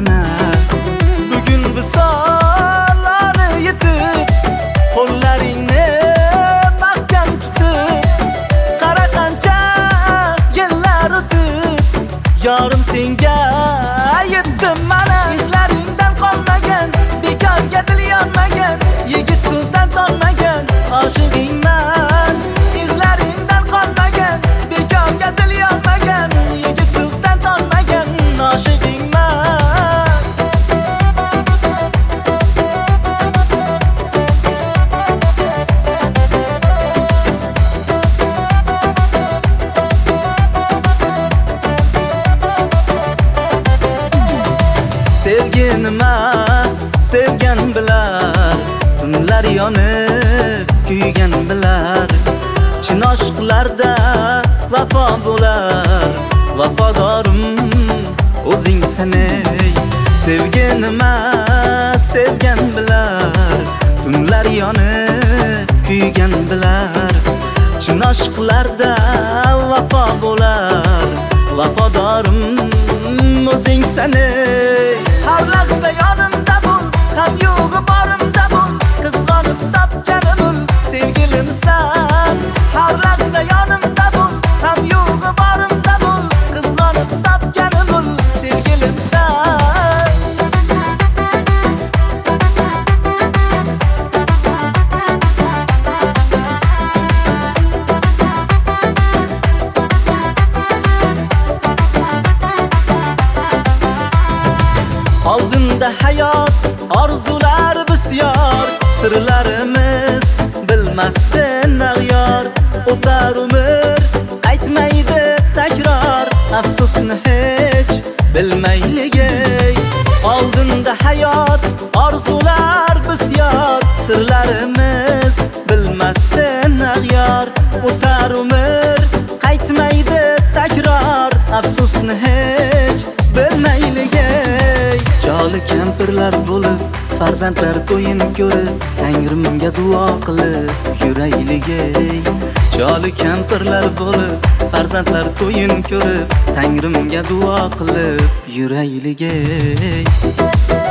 mana. Bugun visollarni yetib, qo'llaringni mahkam tutib, qara qancha yillar o'tib, yorim senga yetdim mana. Izlaringdan qolmagan, bekorga dil yonmagan, yigit so'zdan tonmagan, oshig'ingman. Izlaringdan qolmagan, bekorga dil yonmagan, yigit so'zdan tonmagan, oshig'ingman. Sevgi nima, sevgan bilar, tunlar yonib kuygan bilar. Chin oshiqlarda vafo bo'lar, vafodorim o'zingsan ey. Sevgi nima, sevgan bilar, tunlar yonib kuygan bilar. Chin oshiqlarda vafo bo'lar, vafodorim o'zingsan ey. Har lahza yonimda bo'l, ham yo'g'i borimda bo'l, qizg'onib topganim ul, sevgilimsan. Har lahza yonimda bo'l, ham yo'g'i borimda bo'l, qizg'onib topganim ul, sevgilimsan. Oldinda hayot, orzular bisyor, sirlarimiz bilmassin ag'yor. O'tar umr, qaytmaydi takror, afsusni hech bilmayligay. Oldinda hayot, orzular bisyor, sirlarimiz bilmassin ag'yor. O'tar umr, qaytmaydi takror, afsusni hech bilmayligay. Joli kampirlar bo'lib, farzandlar to'yin ko'rib, Tangrimga duo qilib yurayligay. Joli kampirlar bo'lib, farzandlar to'yin ko'rib, Tangrimga duo qilib yurayligay.